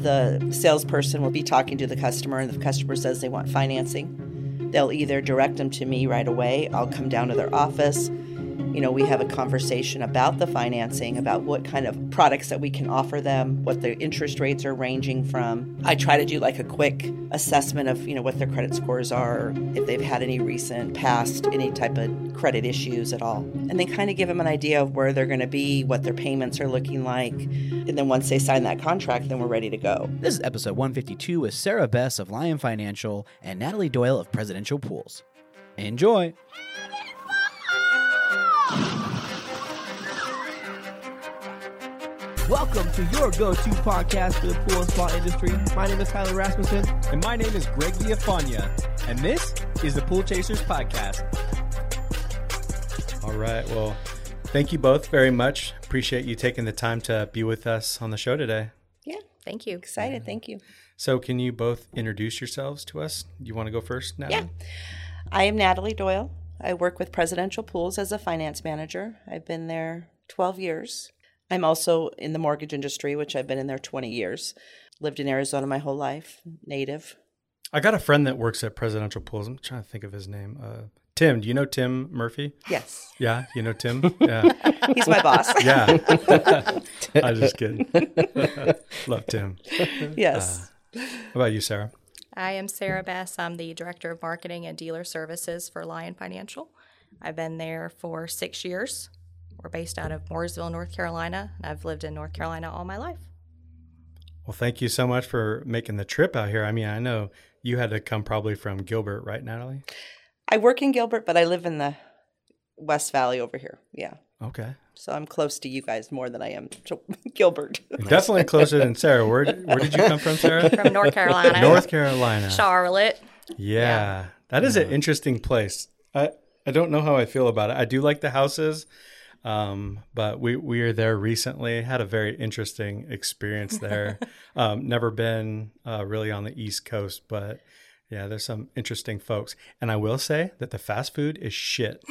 The salesperson will be talking to the customer, and the customer says they want financing. They'll either direct them to me right away. I'll come down to their office. We have a conversation about the financing, about what kind of products that we can offer them, what the interest rates are ranging from. I try to do like a quick assessment of, what their credit scores are, if they've had any recent past, any type of credit issues at all. And then kind of give them an idea of where they're going to be, what their payments are looking like. And then once they sign that contract, then we're ready to go. This is episode 152 with Sarah Bess of Lion Financial and Natalie Doyle of Presidential Pools. Enjoy! Welcome to your go-to podcast for the pool and spa industry. My name is Tyler Rasmussen. And my name is Greg Villafania. And this is the Pool Chasers Podcast. All right. Well, thank you both very much. Appreciate you taking the time to be with us on the show today. Yeah. Thank you. Excited. Thank you. So can you both introduce yourselves to us? Do you want to go first, Natalie? Yeah. I am Natalie Doyle. I work with Presidential Pools as a finance manager. I've been there 12 years. I'm also in the mortgage industry, which I've been in there 20 years. Lived in Arizona my whole life, native. I got a friend that works at Presidential Pools. I'm trying to think of his name. Tim. Do you know Tim Murphy? Yes. Yeah, you know Tim? Yeah. He's my boss. Yeah. I'm just kidding. Love Tim. Yes. How about you, Sarah? I am Sarah Bess. I'm the Director of Marketing and Dealer Services for Lion Financial. I've been there for 6 years. We're based out of Mooresville, North Carolina, and I've lived in North Carolina all my life. Well, thank you so much for making the trip out here. I mean, I know you had to come probably from Gilbert, right, Natalie? I work in Gilbert, but I live in the West Valley over here. Yeah. Okay. So I'm close to you guys more than I am to Gilbert. Definitely closer than Sarah. Where did you come from, Sarah? From North Carolina. North Carolina. Charlotte. Yeah. That is an interesting place. I don't know how I feel about it. I do like the houses. But we were there recently, had a very interesting experience there. Never been really on the East Coast, but yeah, there's some interesting folks. And I will say that the fast food is shit.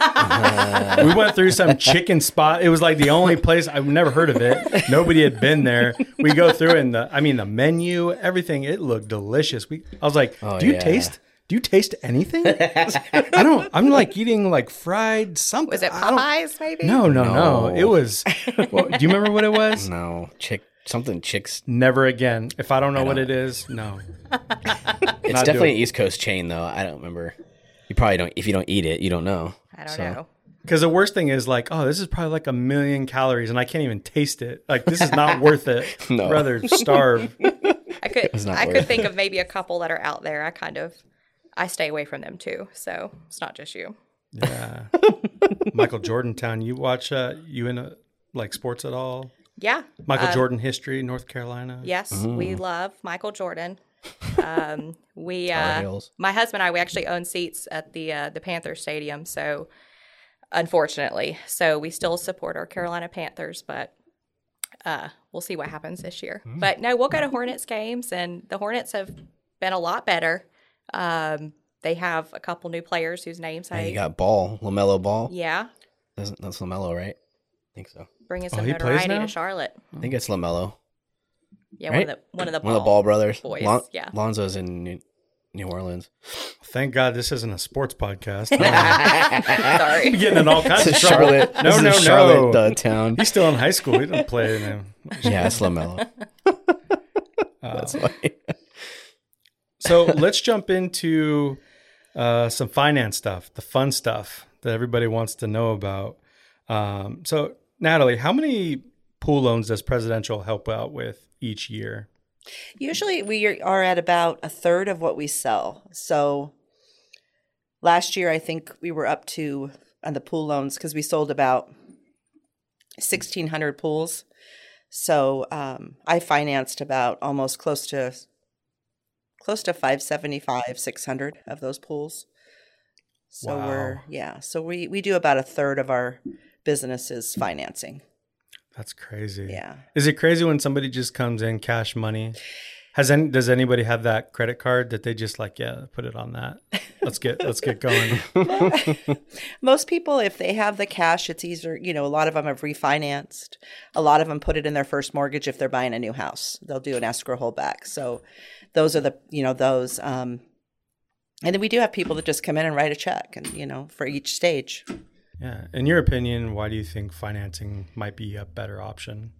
We went through some chicken spot. It was like the only place, I've never heard of it. Nobody had been there. We go through and the menu, everything, it looked delicious. I was like, do you taste anything? I'm like eating like fried something. Was it Popeyes maybe? No. It was, well, do you remember what it was? No. Chicks. Never again. If I don't know what it is, no. It's definitely an East Coast chain though. I don't remember. You probably don't, if you don't eat it, you don't know. I don't know. Because the worst thing is like, oh, this is probably like 1 million calories and I can't even taste it. Like, this is not worth it. No. I'd rather starve. I could think of maybe a couple that are out there. I stay away from them too, so it's not just you. Yeah. Michael Jordan Town. You watch, you into like sports at all? Yeah. Michael Jordan history, North Carolina? Yes, we love Michael Jordan. My husband and I, we actually own seats at the Panther Stadium, so unfortunately. So we still support our Carolina Panthers, but we'll see what happens this year. But no, we'll go to Hornets games, and the Hornets have been a lot better. They have a couple new players whose names You got LaMelo Ball. Yeah. That's LaMelo, right? I think so. Bringing some notoriety to Charlotte. I think it's LaMelo. Yeah, right? one of the Ball brothers. Boys. Yeah. Lonzo's in New Orleans. Thank God this isn't a sports podcast. Sorry. I'm getting in all kinds of trouble. Charlotte. No. Charlotte town. He's still in high school. He didn't play in him. Yeah, it's LaMelo. That's funny. So let's jump into some finance stuff, the fun stuff that everybody wants to know about. So, Natalie, how many pool loans does Presidential help out with each year? Usually we are at about a third of what we sell. So last year, I think we were up to, on the pool loans, because we sold about 1,600 pools. So I financed about almost close to 575, 600 of those pools. So Wow. So we do about a third of our business is financing. That's crazy. Yeah. Is it crazy when somebody just comes in cash money? Does anybody have that credit card that they just like, yeah, put it on that. Let's get going. Most people, if they have the cash, it's easier. A lot of them have refinanced. A lot of them put it in their first mortgage if they're buying a new house. They'll do an escrow holdback. So those are those. And then we do have people that just come in and write a check and, for each stage. Yeah. In your opinion, why do you think financing might be a better option?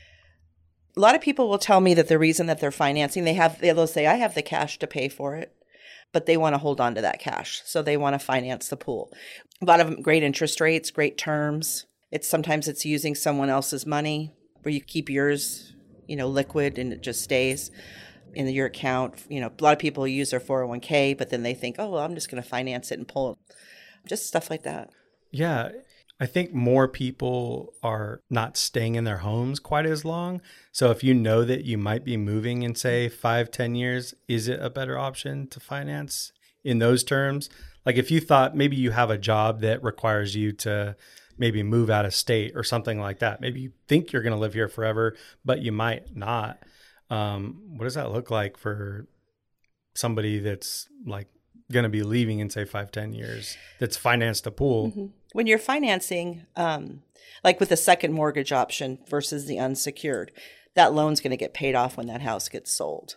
A lot of people will tell me that the reason that they're financing, they'll say, I have the cash to pay for it, but they want to hold on to that cash. So they want to finance the pool. A lot of them, great interest rates, great terms. Sometimes it's using someone else's money where you keep yours, liquid and it just stays in your account. A lot of people use their 401k, but then they think, oh, well, I'm just going to finance it and pull it. Just stuff like that. Yeah. I think more people are not staying in their homes quite as long. So if you know that you might be moving in, say, 5-10 years, is it a better option to finance in those terms? Like if you thought maybe you have a job that requires you to maybe move out of state or something like that. Maybe you think you're going to live here forever, but you might not. What does that look like for somebody that's like going to be leaving in, say, 5-10 years that's financed a pool? Mm-hmm. When you're financing, like with the second mortgage option versus the unsecured, that loan's going to get paid off when that house gets sold.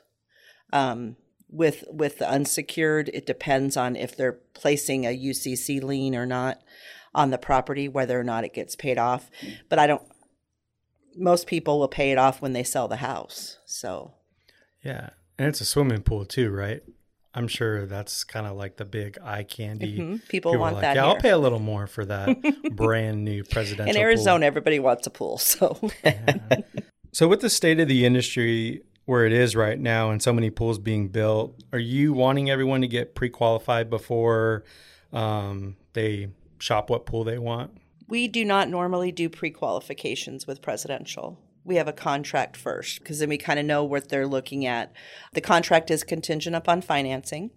With the unsecured, it depends on if they're placing a UCC lien or not on the property, whether or not it gets paid off. But most people will pay it off when they sell the house. So, yeah. And it's a swimming pool too, right? I'm sure that's kind of like the big eye candy. Mm-hmm. People want that. Yeah, here. I'll pay a little more for that brand new presidential. In Arizona, pool. Everybody wants a pool. So, yeah. So with the state of the industry where it is right now, and so many pools being built, are you wanting everyone to get pre-qualified before they shop what pool they want? We do not normally do pre-qualifications with presidential. We have a contract first because then we kind of know what they're looking at. The contract is contingent upon financing.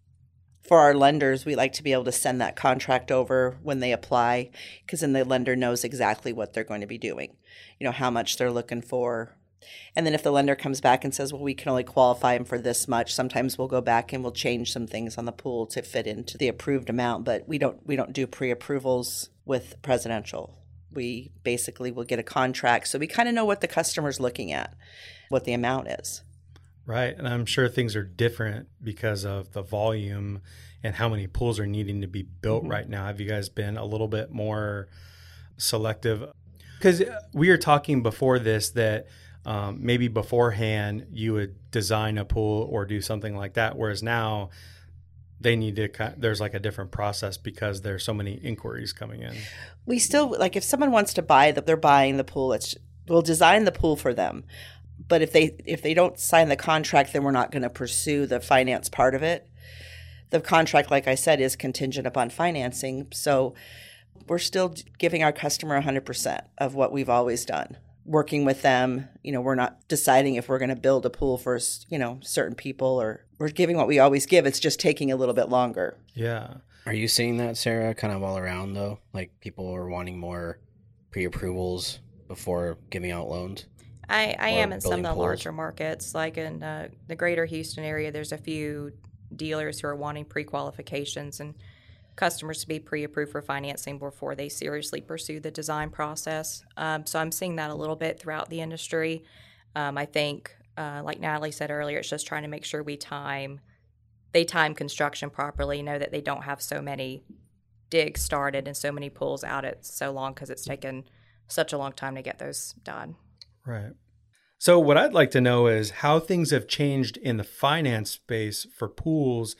For our lenders, we like to be able to send that contract over when they apply because then the lender knows exactly what they're going to be doing, how much they're looking for. And then if the lender comes back and says, well, we can only qualify them for this much, sometimes we'll go back and we'll change some things on the pool to fit into the approved amount, but we don't do pre-approvals with presidential. We basically will get a contract. So we kind of know what the customer's looking at, what the amount is. Right. And I'm sure things are different because of the volume and how many pools are needing to be built right now. Have you guys been a little bit more selective? Because we were talking before this that maybe beforehand you would design a pool or do something like that, whereas now they need to, there's like a different process because there's so many inquiries coming in. We still, like if someone wants to buy they're buying the pool, we'll design the pool for them. But if they don't sign the contract, then we're not going to pursue the finance part of it. The contract, like I said, is contingent upon financing. So we're still giving our customer 100% of what we've always done. Working with them, we're not deciding if we're going to build a pool for, certain people, or we're giving what we always give. It's just taking a little bit longer. Yeah. Are you seeing that, Sarah, kind of all around, though? Like people are wanting more pre-approvals before giving out loans? I am in some of the pools? larger markets. Like in the greater Houston area, there's a few dealers who are wanting pre-qualifications and customers to be pre-approved for financing before they seriously pursue the design process. So I'm seeing that a little bit throughout the industry. I think, like Natalie said earlier, it's just trying to make sure they time construction properly, know that they don't have so many digs started and so many pools out at so long because it's taken such a long time to get those done. Right. So what I'd like to know is how things have changed in the finance space for pools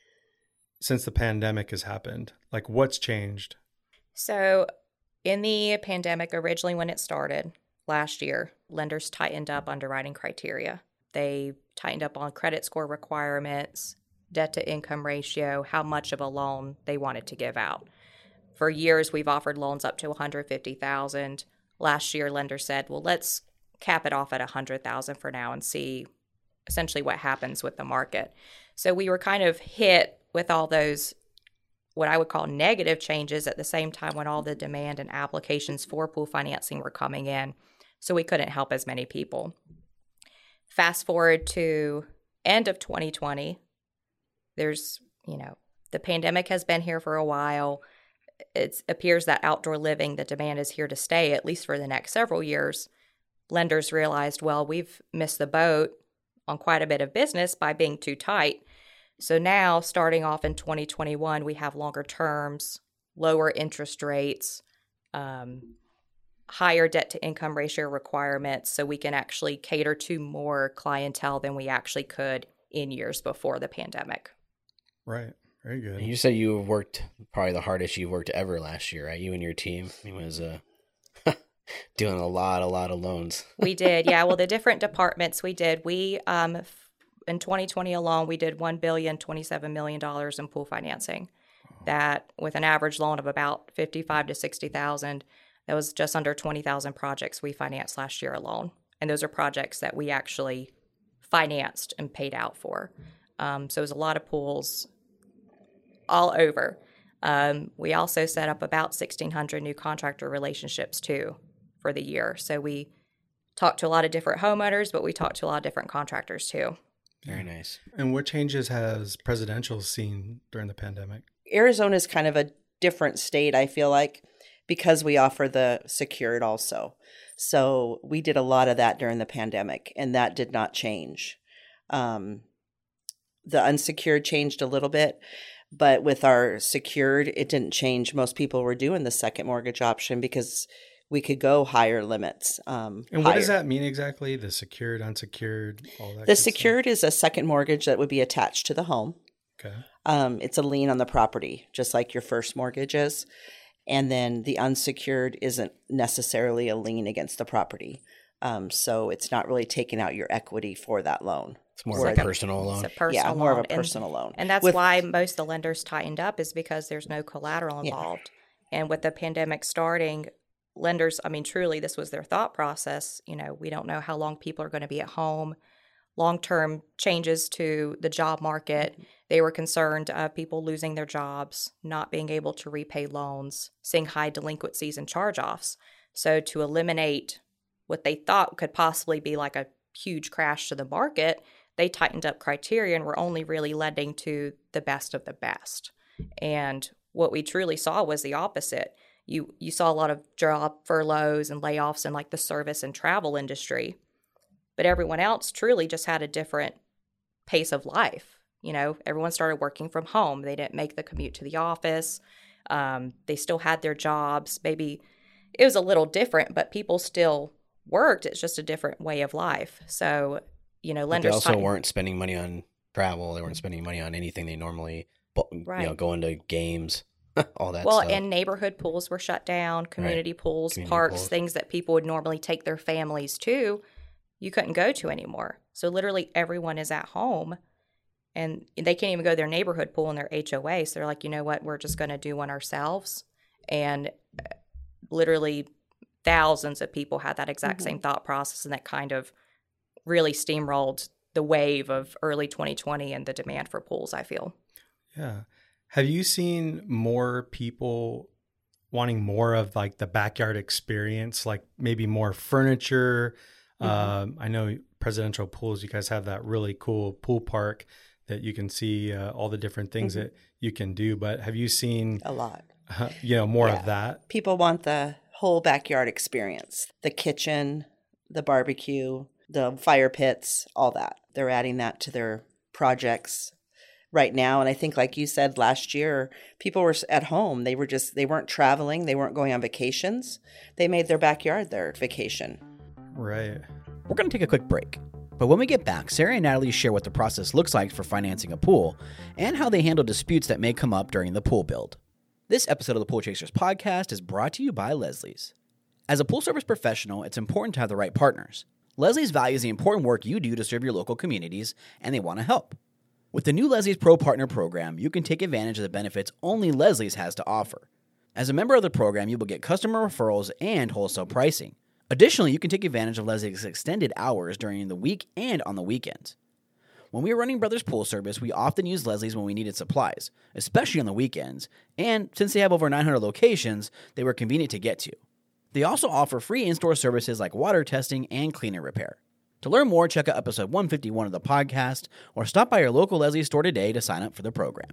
since the pandemic has happened. Like what's changed? So in the pandemic, originally when it started last year, lenders tightened up underwriting criteria. They tightened up on credit score requirements, debt to income ratio, how much of a loan they wanted to give out. For years, we've offered loans up to $150,000. Last year, lenders said, well, let's cap it off at $100,000 for now and see essentially what happens with the market. So we were kind of hit with all those, what I would call negative changes at the same time when all the demand and applications for pool financing were coming in. So we couldn't help as many people. Fast forward to end of 2020, there's, the pandemic has been here for a while. It appears that outdoor living, the demand is here to stay, at least for the next several years. Lenders realized, well, we've missed the boat on quite a bit of business by being too tight. So now, starting off in 2021, we have longer terms, lower interest rates, higher debt-to-income ratio requirements, so we can actually cater to more clientele than we actually could in years before the pandemic. Right. Very good. You said you worked probably the hardest you've worked ever last year, right? You and your team. It was doing a lot of loans. We did, yeah. Well, the different departments we did. We in 2020 alone, we did $1.027 billion in pool financing. That with an average loan of about $55,000 to $60,000. That was just under 20,000 projects we financed last year alone, and those are projects that we actually financed and paid out for. So it was a lot of pools all over. We also set up about 1,600 new contractor relationships too for the year. So we talked to a lot of different homeowners, but we talked to a lot of different contractors too. Very nice. And what changes has Presidential seen during the pandemic? Arizona is kind of a different state, I feel like, because we offer the secured also. So we did a lot of that during the pandemic, and that did not change. The unsecured changed a little bit, but with our secured, it didn't change. Most people were doing the second mortgage option because we could go higher limits. And what does that mean exactly? The secured, unsecured, all that? The secured is a second mortgage that would be attached to the home. Okay. It's a lien on the property, just like your first mortgage is. And then the unsecured isn't necessarily a lien against the property. So it's not really taking out your equity for that loan. It's more of a personal loan. It's a personal more loan. of a personal loan. And that's why most of the lenders tightened up, is because there's no collateral involved. Yeah. And with the pandemic starting, lenders, truly, this was their thought process. We don't know how long people are going to be at home. Long-term changes to the job market. They were concerned of people losing their jobs, not being able to repay loans, seeing high delinquencies and charge-offs. So to eliminate what they thought could possibly be like a huge crash to the market, they tightened up criteria and were only really lending to the best of the best. And what we truly saw was the opposite. You saw a lot of job furloughs and layoffs in like the service and travel industry. But everyone else truly just had a different pace of life. Everyone started working from home. They didn't make the commute to the office. They still had their jobs. Maybe it was a little different, but people still worked. It's just a different way of life. So, lenders. They also weren't spending money on travel. They weren't spending money on anything they normally, going to games, all that stuff. And neighborhood pools were shut down, community pools, parks, things that people would normally take their families to. You couldn't go to anymore. So literally everyone is at home, and they can't even go to their neighborhood pool in their HOA. So they're like, you know what, we're just going to do one ourselves. And literally thousands of people had that exact same thought process, and that kind of really steamrolled the wave of early 2020 and the demand for pools, I feel. Yeah. Have you seen more people wanting more of like the backyard experience, like maybe more furniture? I know Presidential Pools, you guys have that really cool pool park that you can see all the different things that you can do. But have you seen a lot, more of that? People want the whole backyard experience, the kitchen, the barbecue, the fire pits, all that. They're adding that to their projects right now. And I think, like you said, last year, people were at home. They weren't traveling. They weren't going on vacations. They made their backyard their vacation. Right. We're going to take a quick break. But when we get back, Sarah and Natalie share what the process looks like for financing a pool and how they handle disputes that may come up during the pool build. This episode of the Pool Chasers podcast is brought to you by Leslie's. As a pool service professional, it's important to have the right partners. Leslie's values the important work you do to serve your local communities, and they want to help. With the new Leslie's Pro Partner program, you can take advantage of the benefits only Leslie's has to offer. As a member of the program, you will get customer referrals and wholesale pricing. Additionally, you can take advantage of Leslie's extended hours during the week and on the weekends. When we were running Brothers Pool Service, we often used Leslie's when we needed supplies, especially on the weekends, and since they have over 900 locations, they were convenient to get to. They also offer free in-store services like water testing and cleaner repair. To learn more, check out episode 151 of the podcast or stop by your local Leslie store today to sign up for the program.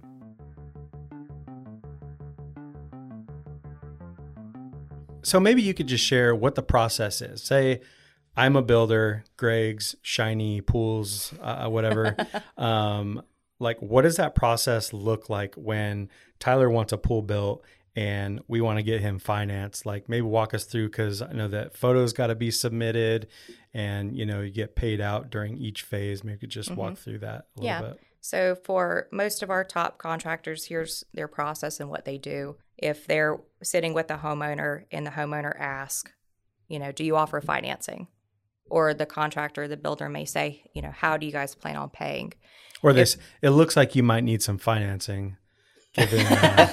So maybe you could just share what the process is. Say I'm a builder, Greg's Shiny Pools, whatever. Like, what does that process look like when Tyler wants a pool built and we want to get him financed? Like, maybe walk us through, because I know that photos got to be submitted and, you get paid out during each phase. Maybe you could just walk through that a little bit. So for most of our top contractors, here's their process and what they do. If they're sitting with the homeowner and the homeowner asks, do you offer financing? Or the contractor, the builder may say, how do you guys plan on paying? Or it looks like you might need some financing. Don't do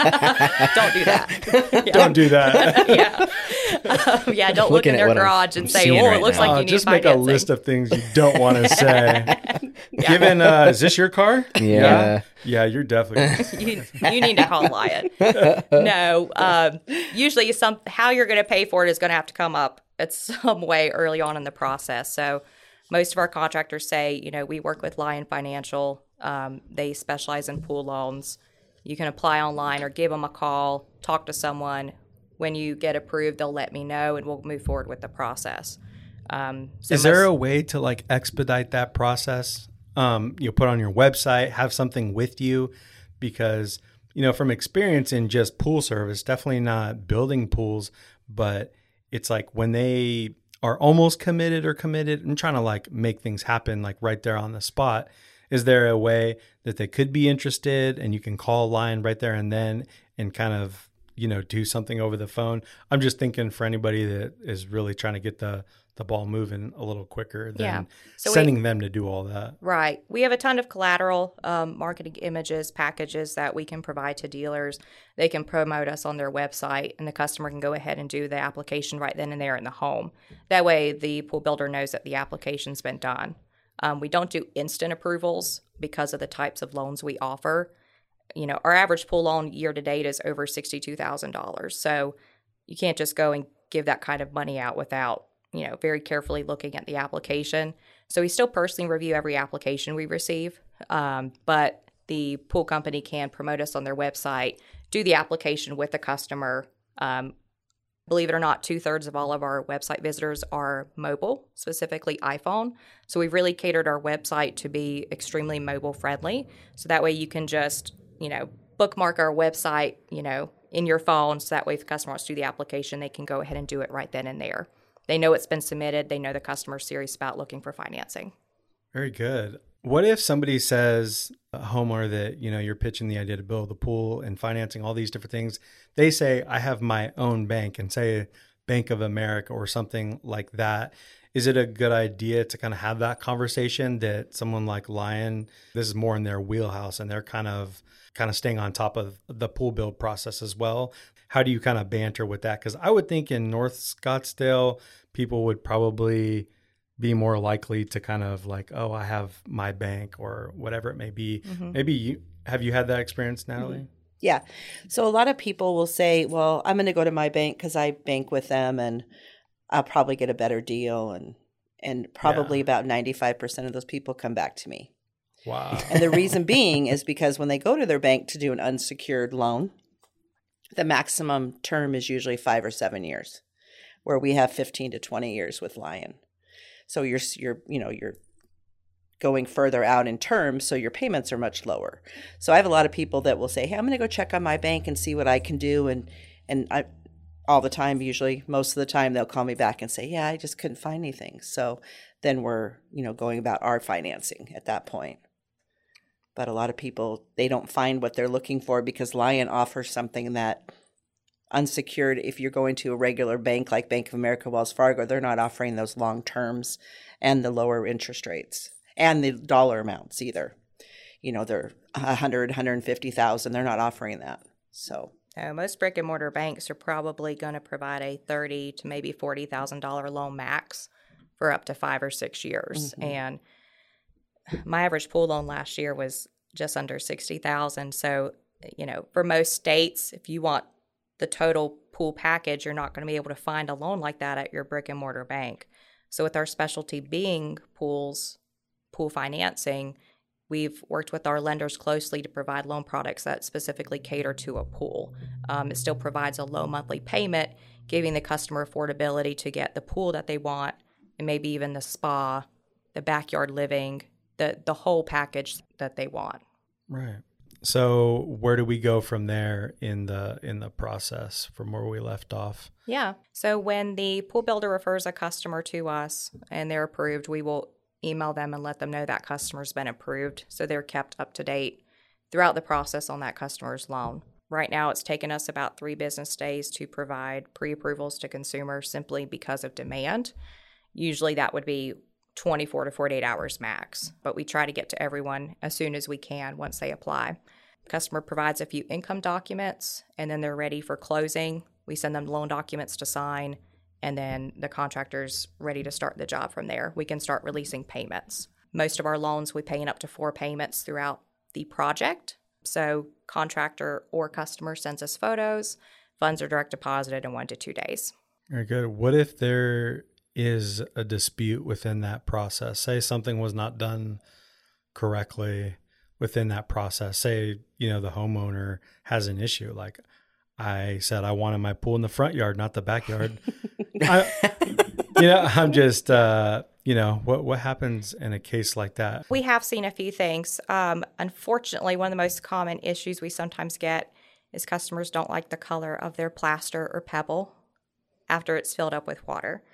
that. Don't do that. Don't look in their garage and say, it looks like you need just financing. Make a list of things you don't want to say. Given, is this your car? Yeah. Yeah, you're definitely. you need to call Lion. No, usually how you're going to pay for it is going to have to come up at some way early on in the process. So most of our contractors say, we work with Lion Financial. They specialize in pool loans. You can apply online or give them a call, talk to someone. When you get approved, they'll let me know and we'll move forward with the process. Is there a way to expedite that process? You put on your website, have something with you, because, from experience in just pool service, definitely not building pools, but it's like when they are almost committed and trying to make things happen right there on the spot. Is there a way that they could be interested and you can call Lion right there and then and kind of, do something over the phone? I'm just thinking for anybody that is really trying to get the ball moving a little quicker than sending them to do all that. Right. We have a ton of collateral, marketing images, packages that we can provide to dealers. They can promote us on their website and the customer can go ahead and do the application right then and there in the home. That way the pool builder knows that the application's been done. We don't do instant approvals because of the types of loans we offer. Our average pool loan year to date is over $62,000. So you can't just go and give that kind of money out without, very carefully looking at the application. So we still personally review every application we receive, but the pool company can promote us on their website, do the application with the customer. Believe it or not, 2/3 of all of our website visitors are mobile, specifically iPhone. So we've really catered our website to be extremely mobile friendly. So that way you can just, bookmark our website, in your phone. So that way if the customer wants to do the application, they can go ahead and do it right then and there. They know it's been submitted. They know the customer's serious about looking for financing. Very good. What if somebody says, a homeowner that, you're pitching the idea to build the pool and financing all these different things, they say, I have my own bank, and say Bank of America or something like that. Is it a good idea to kind of have that conversation that someone like Lion, this is more in their wheelhouse and they're kind of staying on top of the pool build process as well? How do you kind of banter with that? Because I would think in North Scottsdale, people would probably be more likely to kind of I have my bank or whatever it may be. Mm-hmm. Maybe have you had that experience, Natalie? Mm-hmm. Yeah. So a lot of people will say, well, I'm going to go to my bank because I bank with them and I'll probably get a better deal. And probably about 95% of those people come back to me. Wow. And the reason being is because when they go to their bank to do an unsecured loan, the maximum term is usually 5 or 7 years, where we have 15 to 20 years with Lion. So you're going further out in terms, so your payments are much lower. So I have a lot of people that will say, hey, I'm going to go check on my bank and see what I can do. And I, all the time, usually, most of the time, they'll call me back and say, yeah, I just couldn't find anything. So then we're, going about our financing at that point. But a lot of people, they don't find what they're looking for because Lion offers something that unsecured, if you're going to a regular bank like Bank of America, Wells Fargo, they're not offering those long terms and the lower interest rates and the dollar amounts either. They're 100, 150,000. They're not offering that. So most brick and mortar banks are probably going to provide a $30,000 to maybe $40,000 loan max for up to 5 or 6 years. Mm-hmm. And my average pool loan last year was just under $60,000. So, for most states, if you want the total pool package, you're not going to be able to find a loan like that at your brick and mortar bank. So with our specialty being pools, pool financing, we've worked with our lenders closely to provide loan products that specifically cater to a pool. It still provides a low monthly payment, giving the customer affordability to get the pool that they want, and maybe even the spa, the backyard living, the whole package that they want. Right. So where do we go from there in the process from where we left off? Yeah. So when the pool builder refers a customer to us and they're approved, we will email them and let them know that customer's been approved, so they're kept up to date throughout the process on that customer's loan. Right now, it's taken us about 3 business days to provide pre-approvals to consumers simply because of demand. Usually that would be 24 to 48 hours max, but we try to get to everyone as soon as we can once they apply. The customer provides a few income documents, and then they're ready for closing. We send them loan documents to sign, and then the contractor's ready to start the job from there. We can start releasing payments. Most of our loans, we pay in up to 4 payments throughout the project. So contractor or customer sends us photos, funds are direct deposited in 1 to 2 days. Very good. What if there is a dispute within that process? Say something was not done correctly within that process. Say, the homeowner has an issue. Like I said, I wanted my pool in the front yard, not the backyard. I'm just, what happens in a case like that? We have seen a few things. Unfortunately, one of the most common issues we sometimes get is customers don't like the color of their plaster or pebble after it's filled up with water.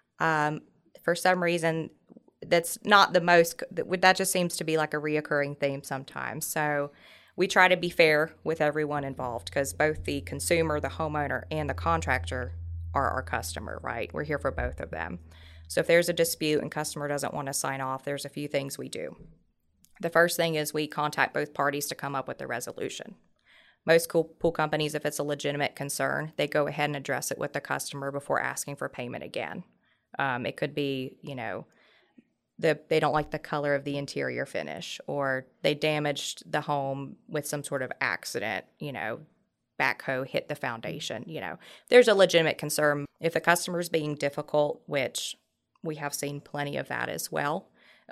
For some reason, that's not the most, that just seems to be like a reoccurring theme sometimes. So we try to be fair with everyone involved because both the consumer, the homeowner, and the contractor are our customer, right? We're here for both of them. So if there's a dispute and customer doesn't want to sign off, there's a few things we do. The first thing is we contact both parties to come up with a resolution. Most pool companies, if it's a legitimate concern, they go ahead and address it with the customer before asking for payment again. It could be, they don't like the color of the interior finish, or they damaged the home with some sort of accident, backhoe hit the foundation, There's a legitimate concern. If the customer's being difficult, which we have seen plenty of that as well,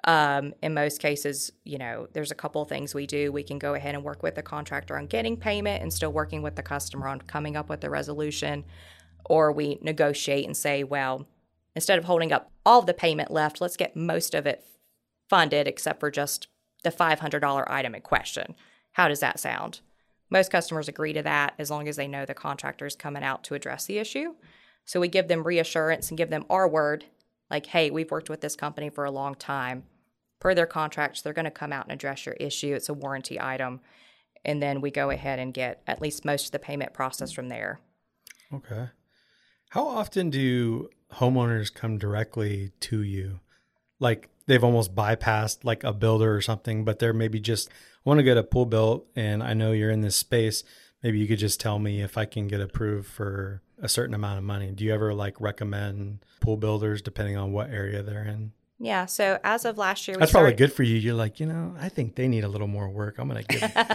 in most cases, there's a couple of things we do. We can go ahead and work with the contractor on getting payment and still working with the customer on coming up with a resolution, or we negotiate and say, well, instead of holding up all of the payment left, let's get most of it funded except for just the $500 item in question. How does that sound? Most customers agree to that as long as they know the contractor is coming out to address the issue. So we give them reassurance and give them our word, like, hey, we've worked with this company for a long time. Per their contracts, they're going to come out and address your issue. It's a warranty item. And then we go ahead and get at least most of the payment process from there. Okay. How often do homeowners come directly to you? Like they've almost bypassed like a builder or something, but they're maybe just, I want to get a pool built and I know you're in this space. Maybe you could just tell me if I can get approved for a certain amount of money. Do you ever like recommend pool builders depending on what area they're in? Yeah. So as of last year, that's probably good for you. You're like, I think they need a little more work. I'm going to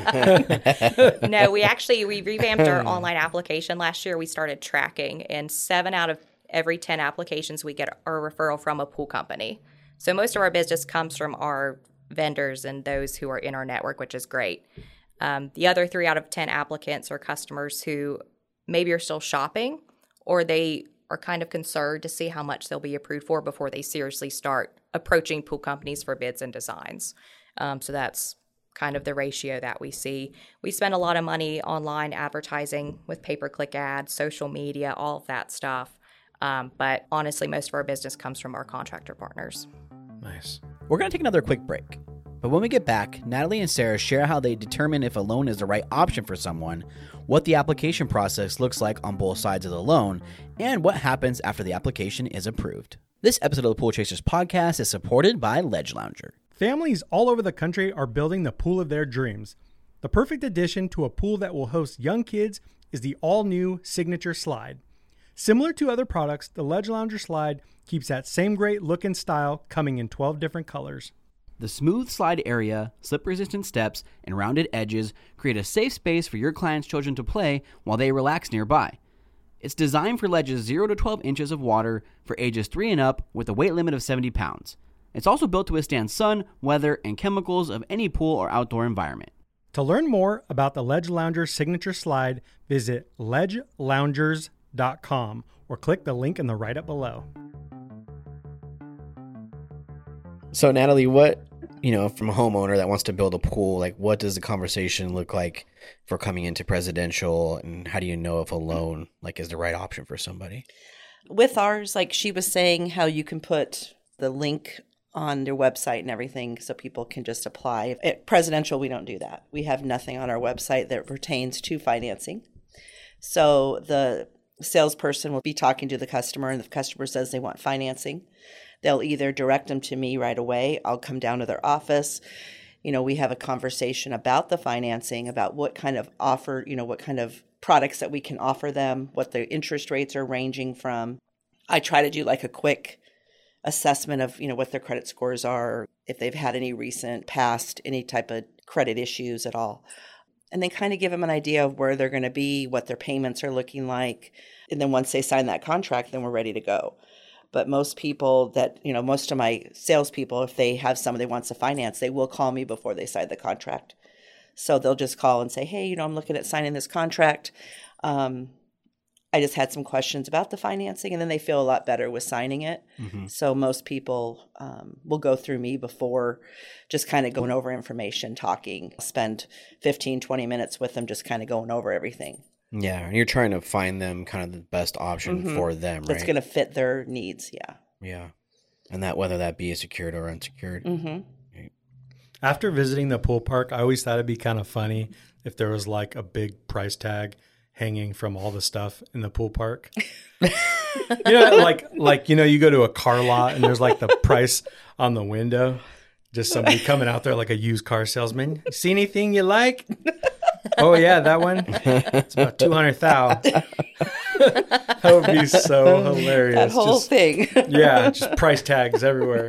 give them. No, we revamped our online application last year. We started tracking, and 7 out of every 10 applications we get are a referral from a pool company. So most of our business comes from our vendors and those who are in our network, which is great. The other 3 out of 10 applicants are customers who maybe are still shopping, or they are kind of concerned to see how much they'll be approved for before they seriously start approaching pool companies for bids and designs. So that's kind of the ratio that we see. We spend a lot of money online advertising with pay-per-click ads, social media, all of that stuff. But honestly, most of our business comes from our contractor partners. Nice. We're going to take another quick break. But when we get back, Natalie and Sarah share how they determine if a loan is the right option for someone, what the application process looks like on both sides of the loan, and what happens after the application is approved. This episode of the Pool Chasers podcast is supported by Ledge Lounger. Families all over the country are building the pool of their dreams. The perfect addition to a pool that will host young kids is the all-new Signature Slide. Similar to other products, the Ledge Lounger Slide keeps that same great look and style, coming in 12 different colors. The smooth slide area, slip-resistant steps, and rounded edges create a safe space for your client's children to play while they relax nearby. It's designed for ledges 0 to 12 inches of water for ages 3 and up with a weight limit of 70 pounds. It's also built to withstand sun, weather, and chemicals of any pool or outdoor environment. To learn more about the Ledge Lounger signature slide, visit ledgeloungers.com or click the link in the write-up below. So Natalie, what, from a homeowner that wants to build a pool, like what does the conversation look like for coming into presidential, and how do you know if a loan is the right option for somebody? With ours, like she was saying, how you can put the link on their website and everything so people can just apply. At Presidential, we don't do that. We have nothing on our website that pertains to financing. So the salesperson will be talking to the customer, and if the customer says they want financing, they'll either direct them to me right away. I'll come down to their office. We have a conversation about the financing, about what kind of offer, what kind of products that we can offer them, what the interest rates are ranging from. I try to do a quick assessment of, what their credit scores are, if they've had any recent past, any type of credit issues at all. And then kind of give them an idea of where they're going to be, what their payments are looking like. And then once they sign that contract, then we're ready to go. But most people that, most of my salespeople, if they have somebody that wants to finance, they will call me before they sign the contract. So they'll just call and say, hey, I'm looking at signing this contract. I just had some questions about the financing, and then they feel a lot better with signing it. Mm-hmm. So most people will go through me before just kind of going over information, talking, spend 15, 20 minutes with them, just kind of going over everything. Yeah, and you're trying to find them kind of the best option for them, right? That's going to fit their needs, yeah. Yeah, and that whether that be secured or unsecured. Mm-hmm. Right. After visiting the pool park, I always thought it'd be kind of funny if there was a big price tag hanging from all the stuff in the pool park. You go to a car lot and there's the price on the window. Just somebody coming out there like a used car salesman. See anything you like? Oh yeah, that one. It's about 200,000. That would be so hilarious. That whole thing. Yeah, just price tags everywhere.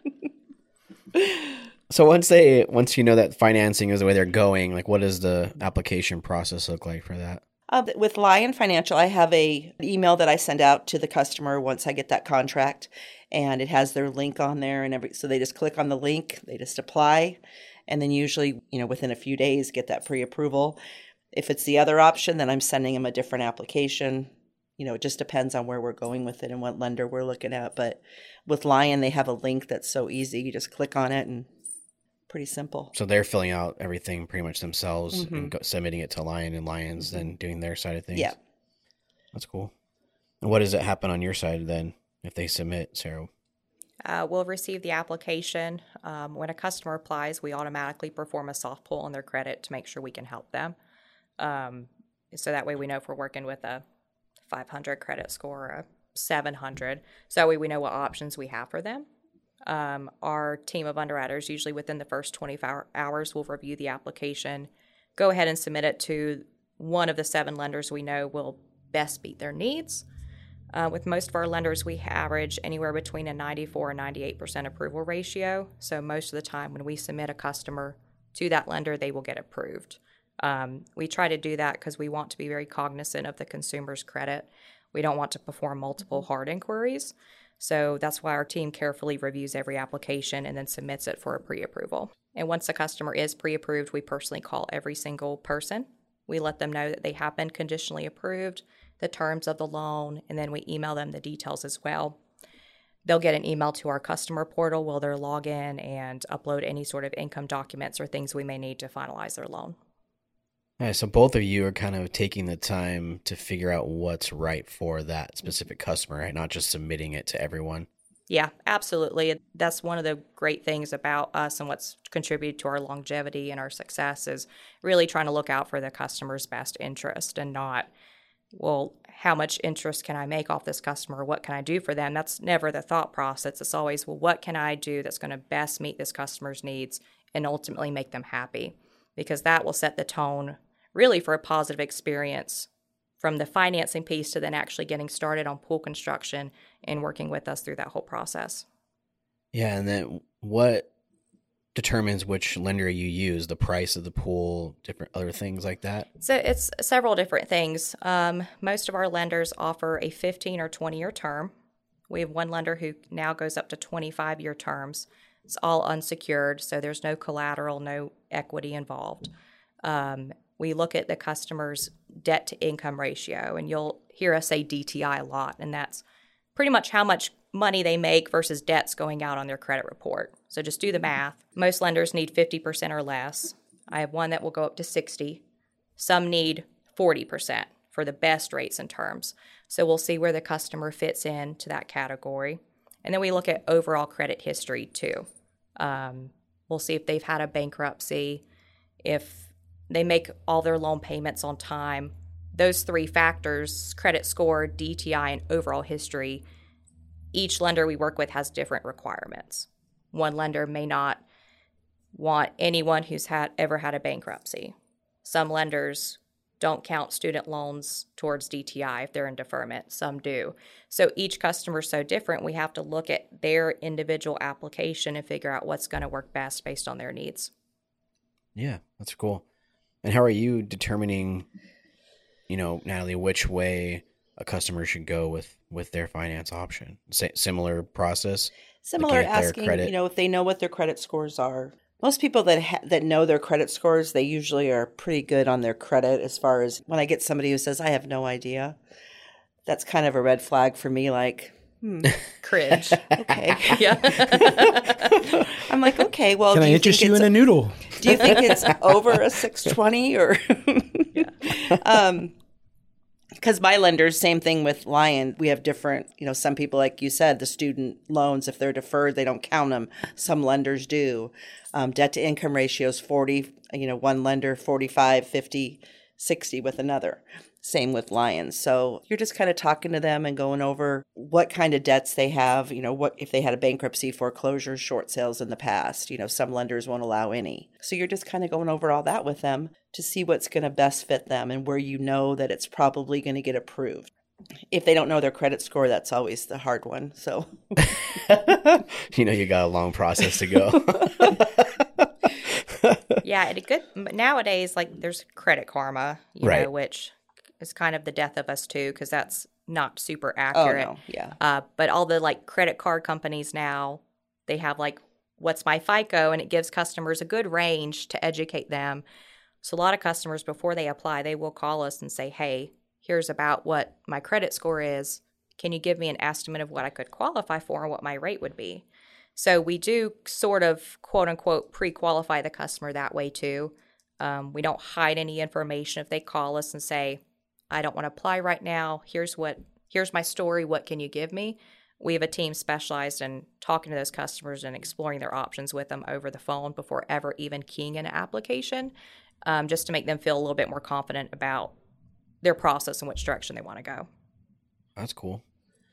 So once you know that financing is the way they're going, what does the application process look like for that? With Lion Financial, I have an email that I send out to the customer once I get that contract, and it has their link on there, and so they just click on the link, they just apply, and then usually, within a few days, get that pre-approval. If it's the other option, then I'm sending them a different application. It just depends on where we're going with it and what lender we're looking at. But with Lion, they have a link that's so easy. You just click on it and pretty simple. So they're filling out everything pretty much themselves and submitting it to Lion, and Lion's then doing their side of things. Yeah. That's cool. And what does it happen on your side then if they submit, Sarah? We'll receive the application. When a customer applies, we automatically perform a soft pull on their credit to make sure we can help them. So that way we know if we're working with a 500 credit score or a 700. So that way we know what options we have for them. Our team of underwriters, usually within the first 24 hours, will review the application, go ahead and submit it to one of the 7 lenders we know will best meet their needs. With most of our lenders, we average anywhere between a 94 and 98% approval ratio. So most of the time when we submit a customer to that lender, they will get approved. We try to do that because we want to be very cognizant of the consumer's credit. We don't want to perform multiple hard inquiries. So that's why our team carefully reviews every application and then submits it for a pre-approval. And once the customer is pre-approved, we personally call every single person. We let them know that they have been conditionally approved, the terms of the loan, and then we email them the details as well. They'll get an email to our customer portal where they'll log in and upload any sort of income documents or things we may need to finalize their loan. Yeah, so both of you are kind of taking the time to figure out what's right for that specific customer, right? Not just submitting it to everyone. Yeah, absolutely. That's one of the great things about us and what's contributed to our longevity and our success is really trying to look out for the customer's best interest and not, well, how much interest can I make off this customer? What can I do for them? That's never the thought process. It's always, well, what can I do that's going to best meet this customer's needs and ultimately make them happy? Because that will set the tone really for a positive experience from the financing piece to then actually getting started on pool construction and working with us through that whole process. Yeah, and then what determines which lender you use? The price of the pool, different other things like that? So it's several different things. Most of our lenders offer a 15 or 20-year term. We have one lender who now goes up to 25-year terms. It's all unsecured, so there's no collateral, no equity involved. We look at the customer's debt-to-income ratio, and you'll hear us say DTI a lot, and that's pretty much how much money they make versus debts going out on their credit report. So just do the math. Most lenders need 50% or less. I have one that will go up to 60. Some need 40% for the best rates and terms. So we'll see where the customer fits into that category. And then we look at overall credit history too. We'll see if they've had a bankruptcy, if they make all their loan payments on time. Those three factors, credit score, DTI, and overall history, each lender we work with has different requirements. One lender may not want anyone who's ever had a bankruptcy. Some lenders don't count student loans towards DTI if they're in deferment. Some do. So each customer is so different, we have to look at their individual application and figure out what's going to work best based on their needs. Yeah, that's cool. And how are you determining, Natalie, which way a customer should go with their finance option? Similar process? Similar, asking, if they know what their credit scores are. Most people that know their credit scores, they usually are pretty good on their credit. As far as when I get somebody who says, I have no idea, that's kind of a red flag for me, like, Cringe. Okay. Yeah. I'm like, okay, well, can I interest you in a noodle? Do you think it's over a 620 or? Because my lenders, same thing with Lion. We have different, some people, like you said, the student loans, if they're deferred, they don't count them. Some lenders do. Debt to income ratio is 40, one lender, 45, 50, 60 with another. Same with Lion. So you're just kind of talking to them and going over what kind of debts they have, what if they had a bankruptcy, foreclosure, short sales in the past. Some lenders won't allow any. So you're just kind of going over all that with them to see what's going to best fit them and where that it's probably going to get approved. If they don't know their credit score, that's always the hard one. So you got a long process to go. Yeah, nowadays, like there's Credit Karma, right, which is kind of the death of us too, because that's not super accurate. Oh, no. Yeah. But all the credit card companies now, they have what's my FICO, and it gives customers a good range to educate them. So a lot of customers, before they apply, they will call us and say, hey, here's about what my credit score is. Can you give me an estimate of what I could qualify for and what my rate would be? So we do sort of, quote unquote, pre-qualify the customer that way too. We don't hide any information. If they call us and say, I don't want to apply right now, here's my story, what can you give me? We have a team specialized in talking to those customers and exploring their options with them over the phone before ever even keying in an application, just to make them feel a little bit more confident about their process and which direction they want to go. That's cool.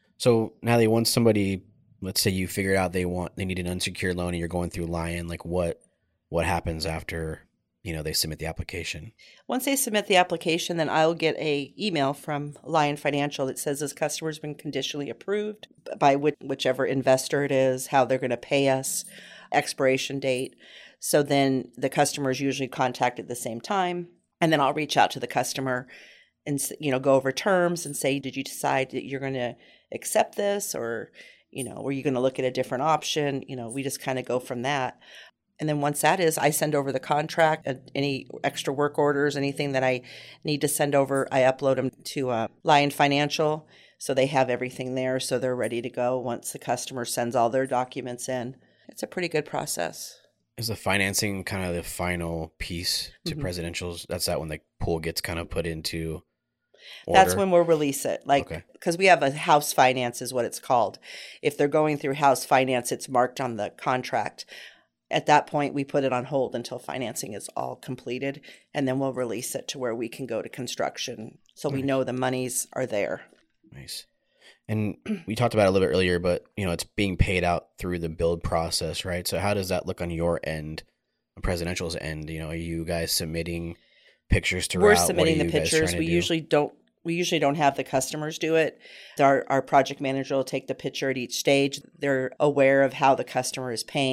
So Natalie, once somebody, let's say you figured out they need an unsecured loan and you're going through Lion, what happens after they submit the application? Once they submit the application, then I'll get a email from Lion Financial that says this customer's been conditionally approved by whichever investor it is, how they're going to pay us, expiration date. So then the customer is usually contacted at the same time, and then I'll reach out to the customer and go over terms and say, did you decide that you're going to accept this, or were you going to look at a different option? We just kind of go from that. And then once that is, I send over the contract, any extra work orders, anything that I need to send over, I upload them to Lion Financial. So they have everything there, so they're ready to go once the customer sends all their documents in. It's a pretty good process. Is the financing kind of the final piece to presidentials? That's that when the pool gets kind of put into order? That's when we'll release it. Because we have a house finance is what it's called. If they're going through house finance, it's marked on the contract. At that point, we put it on hold until financing is all completed, and then we'll release it to where we can go to construction. So we know the monies are there. Nice. And we talked about it a little bit earlier, but it's being paid out through the build process, right? So how does that look on your end, on Presidential's end? Are you guys submitting pictures throughout? We're submitting the pictures. We usually don't have the customers do it. Our project manager will take the picture at each stage. They're aware of how the customer is paying.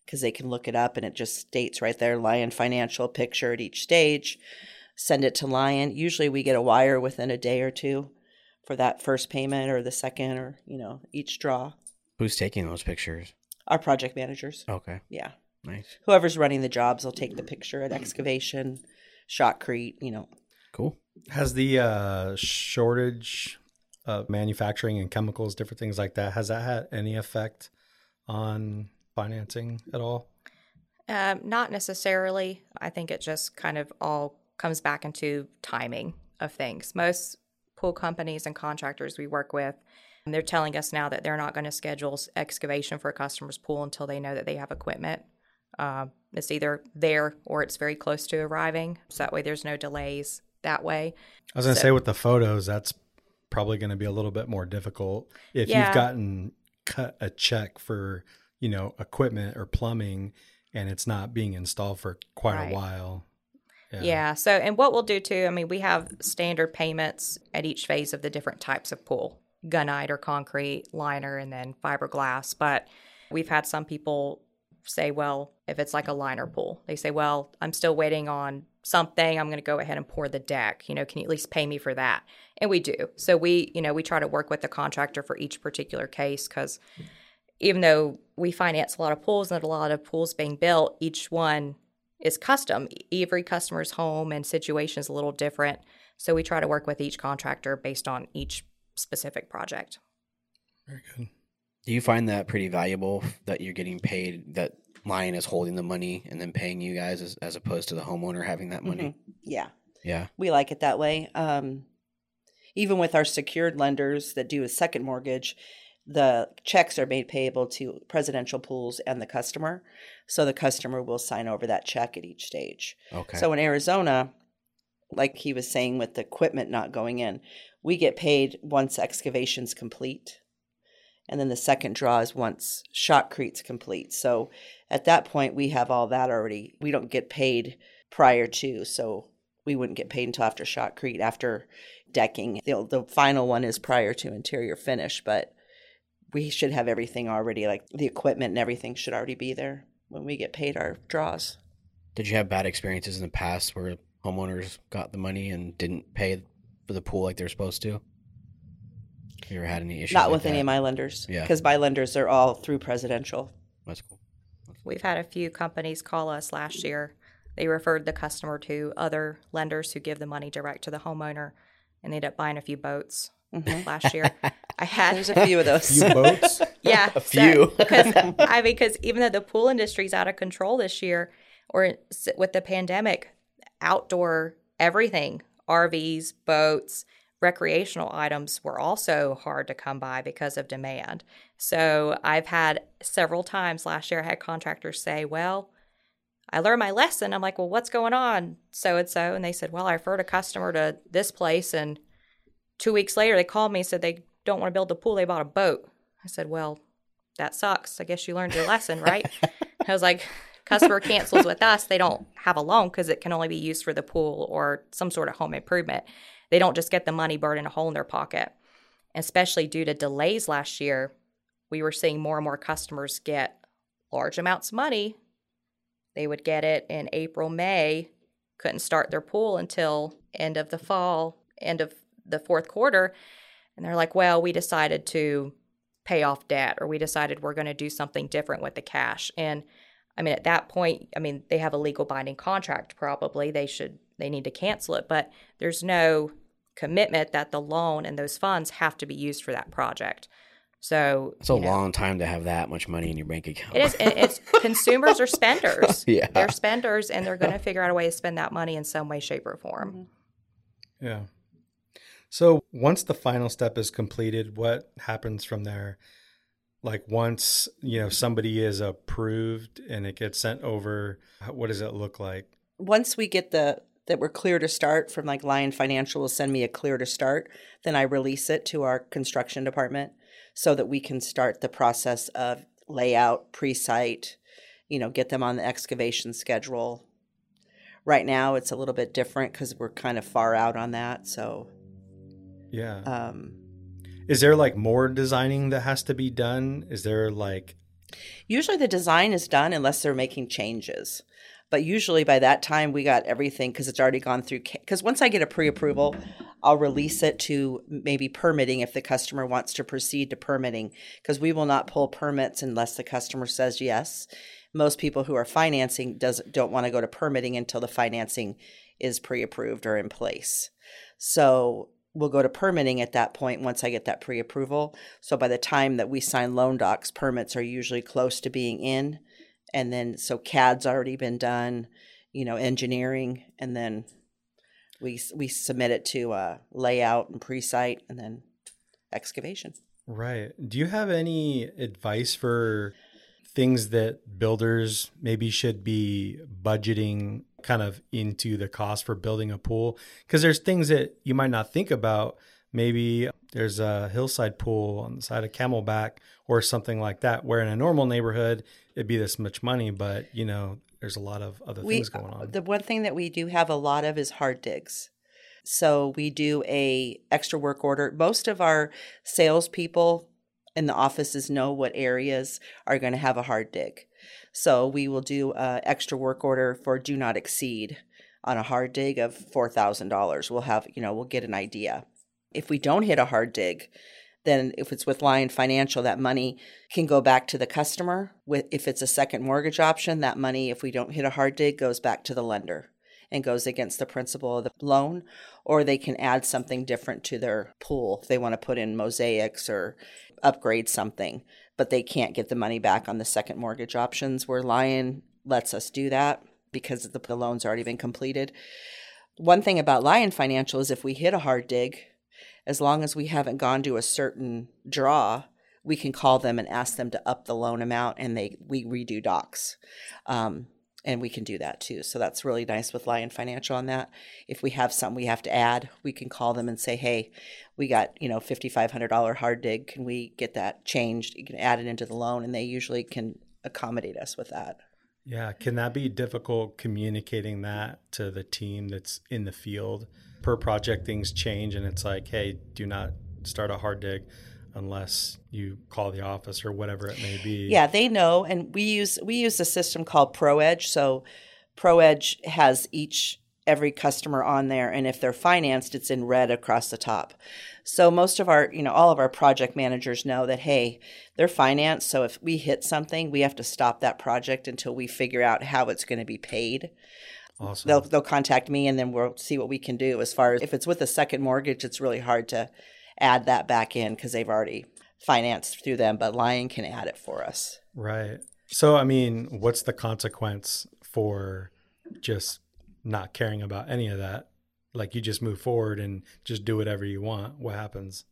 because they can look it up and it just states right there, Lion Financial picture at each stage. Send it to Lion. Usually we get a wire within a day or two for that first payment or the second or, each draw. Who's taking those pictures? Our project managers. Okay. Yeah. Nice. Whoever's running the jobs will take the picture at excavation, shotcrete, Cool. Has the shortage of manufacturing and chemicals, different things like that, has that had any effect on financing at all? Not necessarily. I think it just kind of all comes back into timing of things. Most pool companies and contractors we work with, they're telling us now that they're not going to schedule excavation for a customer's pool until they know that they have equipment. It's either there or it's very close to arriving. So that way there's no delays that way. I was going to say with the photos, that's probably going to be a little bit more difficult. If you've gotten cut a check for, equipment or plumbing and it's not being installed for quite a while. Yeah. So, and what we'll do too, we have standard payments at each phase of the different types of pool, gunite or concrete, liner, and then fiberglass. But we've had some people say, well, if it's like a liner pool, they say, well, I'm still waiting on something. I'm going to go ahead and pour the deck. Can you at least pay me for that? And we do. So we try to work with the contractor for each particular case, because even though we finance a lot of pools and a lot of pools being built, each one is custom. Every customer's home and situation is a little different. So we try to work with each contractor based on each specific project. Very good. Do you find that pretty valuable, that you're getting paid, that Lion is holding the money and then paying you guys as opposed to the homeowner having that money? Mm-hmm. Yeah. Yeah. We like it that way. Even with our secured lenders that do a second mortgage, the checks are made payable to Presidential Pools and the customer. So the customer will sign over that check at each stage. Okay. So in Arizona, like he was saying with the equipment not going in, we get paid once excavation's complete. And then the second draw is once shotcrete's complete. So at that point, we have all that already. We don't get paid prior to, so we wouldn't get paid until after shotcrete, after decking. The final one is prior to interior finish, but we should have everything already, like the equipment and everything should already be there when we get paid our draws. Did you have bad experiences in the past where homeowners got the money and didn't pay for the pool like they're supposed to? You ever had any issues? Not with any of my lenders. Yeah. Because my lenders are all through Presidential. That's cool. We've had a few companies call us last year. They referred the customer to other lenders who give the money direct to the homeowner, and they ended up buying a few boats last year. There's a few of those. Few boats? Yeah. A few. Because even though the pool industry's out of control this year, or with the pandemic, outdoor everything, RVs, boats, recreational items were also hard to come by because of demand. So I've had several times last year, I had contractors say, well, I learned my lesson. I'm like, well, what's going on? So-and-so. And they said, well, I referred a customer to this place. And 2 weeks later, they called me and said they don't want to build a pool. They bought a boat. I said, well, that sucks. I guess you learned your lesson, right? I was like, customer cancels with us. They don't have a loan because it can only be used for the pool or some sort of home improvement. They don't just get the money burning a hole in their pocket. Especially due to delays last year, we were seeing more and more customers get large amounts of money. They would get it in April, May, couldn't start their pool until end of the fall, end of the fourth quarter. And they're like, well, we decided to pay off debt, or we decided we're going to do something different with the cash. And at that point, they have a legal binding contract probably. They need to cancel it, but there's no commitment that the loan and those funds have to be used for that project. So it's a long time to have that much money in your bank account. It is. It's consumers are spenders. Yeah. They're spenders, and they're going to figure out a way to spend that money in some way, shape, or form. Yeah. So once the final step is completed, what happens from there? Like once, somebody is approved and it gets sent over, what does it look like? Once we get that we're clear to start from like Lion Financial will send me a clear to start, then I release it to our construction department so that we can start the process of layout, pre-site, get them on the excavation schedule. Right now it's a little bit different because we're kind of far out on that. So yeah. Is there like more designing that has to be done? Is there like Usually the design is done unless they're making changes. But usually by that time we got everything because it's already gone through. Because once I get a pre-approval, I'll release it to maybe permitting if the customer wants to proceed to permitting, because we will not pull permits unless the customer says yes. Most people who are financing don't want to go to permitting until the financing is pre-approved or in place. So we'll go to permitting at that point once I get that pre-approval. So by the time that we sign loan docs, permits are usually close to being in. And then, so CAD's already been done, engineering, and then we submit it to layout and pre-site and then excavation. Right. Do you have any advice for things that builders maybe should be budgeting kind of into the cost for building a pool? Because there's things that you might not think about. Maybe there's a hillside pool on the side of Camelback or something like that, where in a normal neighborhood, it'd be this much money, but there's a lot of other things going on. The one thing that we do have a lot of is hard digs. So we do a extra work order. Most of our salespeople in the offices know what areas are going to have a hard dig. So we will do an extra work order for do not exceed on a hard dig of $4,000. We'll have, we'll get an idea. If we don't hit a hard dig, then if it's with Lion Financial, that money can go back to the customer. If it's a second mortgage option, that money, if we don't hit a hard dig, goes back to the lender and goes against the principal of the loan, or they can add something different to their pool if they want to put in mosaics or upgrade something, but they can't get the money back on the second mortgage options, where Lion lets us do that because the loan's already been completed. One thing about Lion Financial is if we hit a hard dig, as long as we haven't gone to a certain draw, we can call them and ask them to up the loan amount, and we redo docs. And we can do that too. So that's really nice with Lion Financial on that. If we have something we have to add, we can call them and say, hey, we got, $5,500 hard dig. Can we get that changed? You can add it into the loan, and they usually can accommodate us with that. Yeah. Can that be difficult communicating that to the team that's in the field? Per project, things change, and it's like, hey, do not start a hard dig unless you call the office or whatever it may be. Yeah, they know, and we use a system called ProEdge. So ProEdge has every customer on there, and if they're financed, it's in red across the top. So most of our, all of our project managers know that, hey, they're financed, so if we hit something, we have to stop that project until we figure out how it's going to be paid. Awesome. They'll contact me, and then we'll see what we can do. As far as if it's with a second mortgage, it's really hard to add that back in because they've already financed through them, but Lion can add it for us. Right. So, what's the consequence for just not caring about any of that? Like, you just move forward and just do whatever you want. What happens?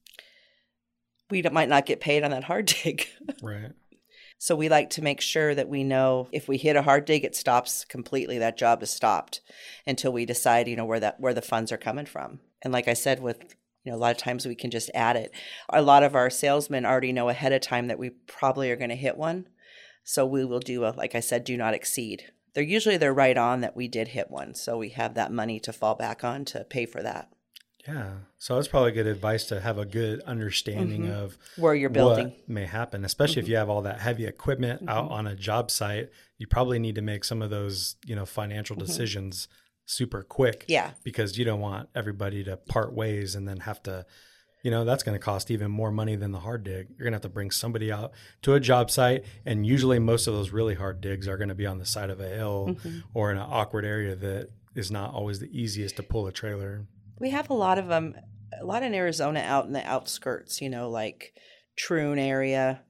We might not get paid on that hard dig. Right. So we like to make sure that we know if we hit a hard dig, it stops completely. That job is stopped until we decide, where the funds are coming from. And like I said, with a lot of times we can just add it. A lot of our salesmen already know ahead of time that we probably are going to hit one. So we will do like I said, do not exceed. They're right on that we did hit one. So we have that money to fall back on to pay for that. Yeah. So that's probably good advice to have a good understanding of where you're building. What may happen, especially if you have all that heavy equipment out on a job site. You probably need to make some of those, financial decisions super quick. Yeah. Because you don't want everybody to part ways and then have to, that's going to cost even more money than the hard dig. You're going to have to bring somebody out to a job site. And usually most of those really hard digs are going to be on the side of a hill or in an awkward area that is not always the easiest to pull a trailer. We have a lot of them, a lot in Arizona out in the outskirts, like Troon area,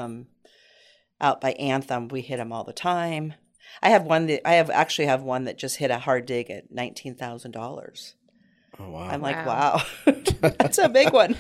out by Anthem. We hit them all the time. I have one that just hit a hard dig at $19,000. Oh, wow. I'm like, wow, that's a big one.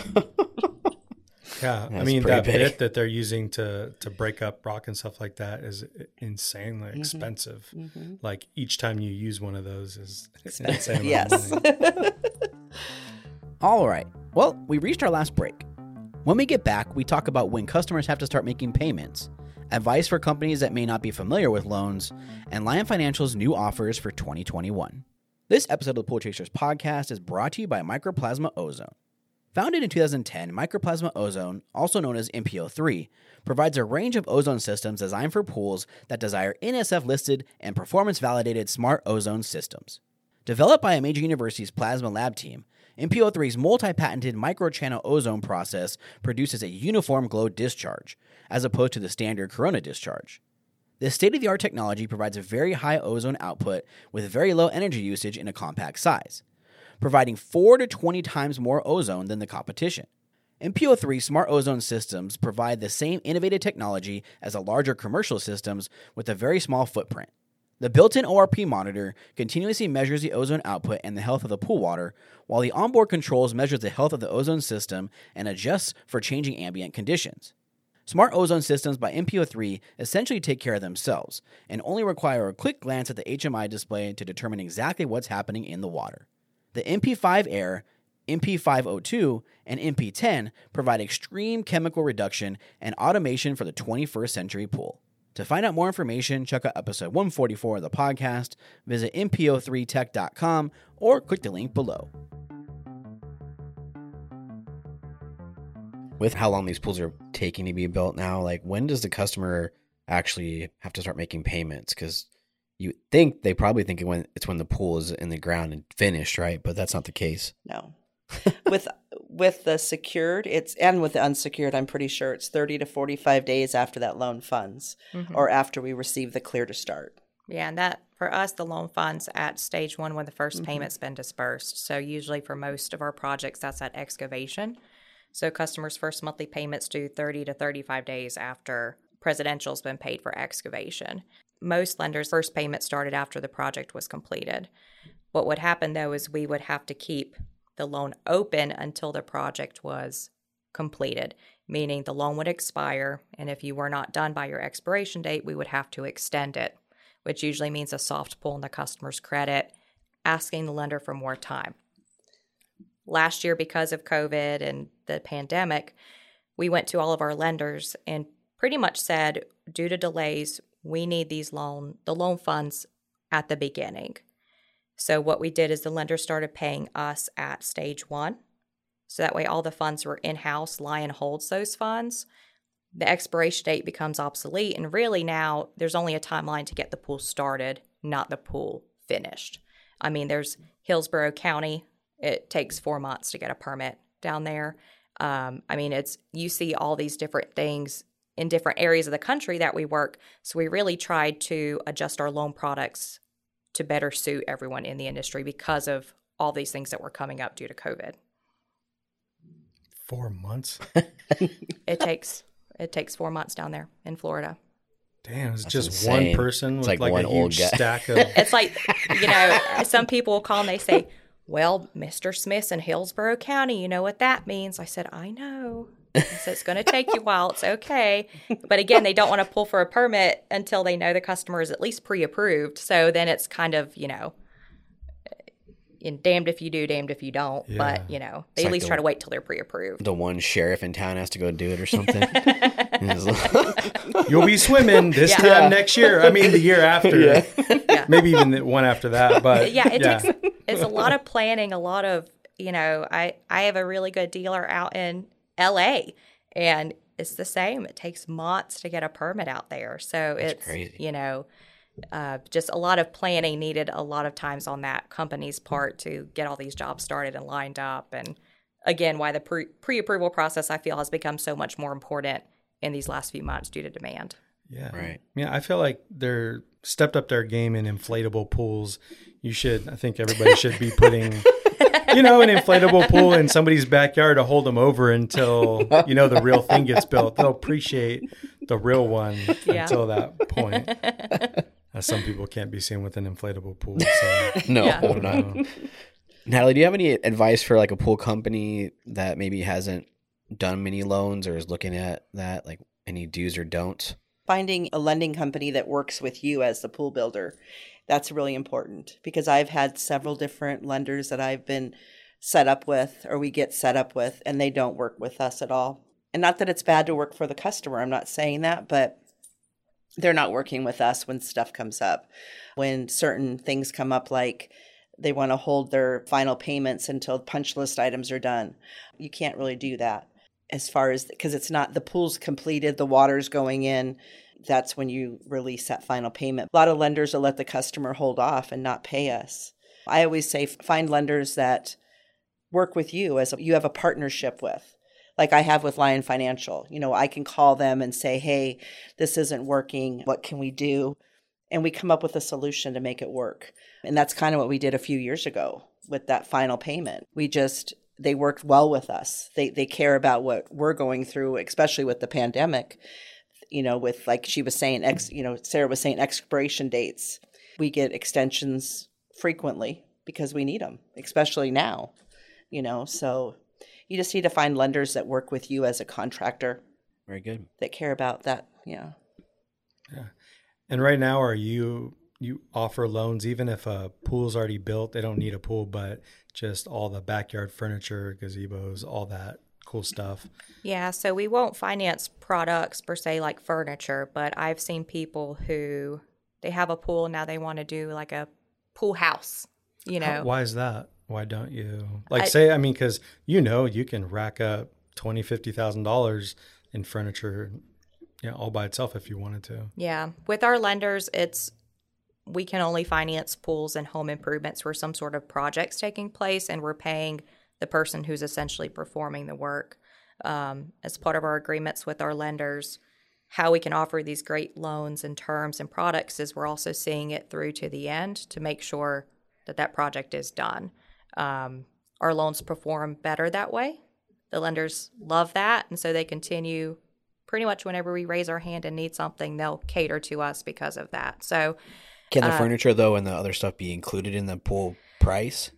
Yeah. That's that big. bit that they're using to break up rock and stuff like that is insanely expensive. Like each time you use one of those is an insane amount of money. All right. Well, we reached our last break. When we get back, we talk about when customers have to start making payments, advice for companies that may not be familiar with loans, and Lion Financial's new offers for 2021. This episode of the Pool Chasers podcast is brought to you by Microplasma Ozone. Founded in 2010, Microplasma Ozone, also known as MPO3, provides a range of ozone systems designed for pools that desire NSF-listed and performance-validated smart ozone systems. Developed by a major university's plasma lab team, MPO3's multi-patented microchannel ozone process produces a uniform glow discharge, as opposed to the standard corona discharge. This state-of-the-art technology provides a very high ozone output with very low energy usage in a compact size, providing 4 to 20 times more ozone than the competition. MPO3 smart ozone systems provide the same innovative technology as the larger commercial systems with a very small footprint. The built-in ORP monitor continuously measures the ozone output and the health of the pool water, while the onboard controls measures the health of the ozone system and adjusts for changing ambient conditions. Smart ozone systems by MPO3 essentially take care of themselves and only require a quick glance at the HMI display to determine exactly what's happening in the water. The MP5 Air, MP502, and MP10 provide extreme chemical reduction and automation for the 21st century pool. To find out more information, check out episode 144 of the podcast, visit mpo3tech.com, or click the link below. With how long these pools are taking to be built now, like when does the customer actually have to start making payments? Because you think they probably think when the pool is in the ground and finished, right? But that's not the case. No. with the secured, and with the unsecured, I'm pretty sure it's 30 to 45 days after that loan funds or after we receive the clear to start. Yeah, and that for us, the loan funds at stage one when the first payment's been dispersed. So usually for most of our projects, that's at excavation. So customers' first monthly payments due 30 to 35 days after presidential's been paid for excavation. Most lenders' first payment started after the project was completed. What would happen, though, is we would have to keep the loan open until the project was completed, meaning the loan would expire, and if you were not done by your expiration date, we would have to extend it, which usually means a soft pull on the customer's credit, asking the lender for more time. Last year, because of COVID and the pandemic, we went to all of our lenders and pretty much said, due to delays, we need the loan funds at the beginning. So what we did is the lender started paying us at stage one. So that way all the funds were in-house. Lion holds those funds. The expiration date becomes obsolete. And really now there's only a timeline to get the pool started, not the pool finished. I mean, there's Hillsborough County. It takes 4 months to get a permit down there. You see all these different things in different areas of the country that we work. So we really tried to adjust our loan products to better suit everyone in the industry because of all these things that were coming up due to COVID. 4 months? It takes 4 months down there in Florida. Damn, it's That's just insane. one person with like like one a old huge guy. stack of... It's like, some people will call and they say, well, Mr. Smith's in Hillsborough County, you know what that means? I said, I know. I said, it's going to take you a while. It's okay. But again, they don't want to pull for a permit until they know the customer is at least pre-approved. So then it's kind of, damned if you do, damned if you don't. Yeah. But, they like at least the- try to wait till they're pre-approved. The one sheriff in town has to go do it or something. You'll be swimming this time next year. I mean, the year after. Yeah. Maybe even the one after that. But It's a lot of planning, a lot of, I have a really good dealer out in LA and it's the same. It takes months to get a permit out there. So That's it's crazy. just a lot of planning needed a lot of times on that company's part to get all these jobs started and lined up. And again, why the pre-approval process I feel has become so much more important in these last few months due to demand. Yeah. Right. Yeah, I feel like they're stepped up their game in inflatable pools. I think everybody should be putting, an inflatable pool in somebody's backyard to hold them over until, the real thing gets built. They'll appreciate the real one until that point. Some people can't be seen with an inflatable pool. So. No, Yeah. I'm not. Natalie, do you have any advice for like a pool company that maybe hasn't done many loans or is looking at that, like any do's or don'ts? Finding a lending company that works with you as the pool builder, that's really important because I've had several different lenders that I've been set up with or we get set up with and they don't work with us at all. And not that it's bad to work for the customer, I'm not saying that, but they're not working with us when stuff comes up. When certain things come up like They want to hold their final payments until punch list items are done. You can't really do that as far as, because it's not, the pool's completed, the water's going in. That's when you release that final payment. A lot of lenders will let the customer hold off and not pay us. I always say find lenders that work with you as you have a partnership with. Like I have with Lion Financial. You know, I can call them and say, hey, this isn't working. What can we do? And we come up with a solution to make it work. And that's kind of what we did a few years ago with that final payment. They worked well with us. They care about what we're going through, especially with the pandemic, you know, with, like she was saying, Sarah was saying expiration dates. We get extensions frequently because we need them, especially now, you know. So you just need to find lenders that work with you as a contractor. Very good. That care about that. Yeah. Yeah. And right now, you offer loans even if a pool's already built? They don't need a pool, but just all the backyard furniture, gazebos, all that cool stuff. Yeah, so we won't finance products per se like furniture, but I've seen people who they have a pool, now they want to do like a pool house, you know. Why is that? Why don't you because you can rack up $20,000, $50,000 in furniture, all by itself if you wanted to. Yeah, with our lenders, we can only finance pools and home improvements where some sort of project's taking place, and we're paying the person who's essentially performing the work. As part of our agreements with our lenders, how we can offer these great loans and terms and products is we're also seeing it through to the end to make sure that project is done. Our loans perform better that way. The lenders love that, and so they continue pretty much whenever we raise our hand and need something, they'll cater to us because of that. So, can the furniture though and the other stuff be included in the pool price?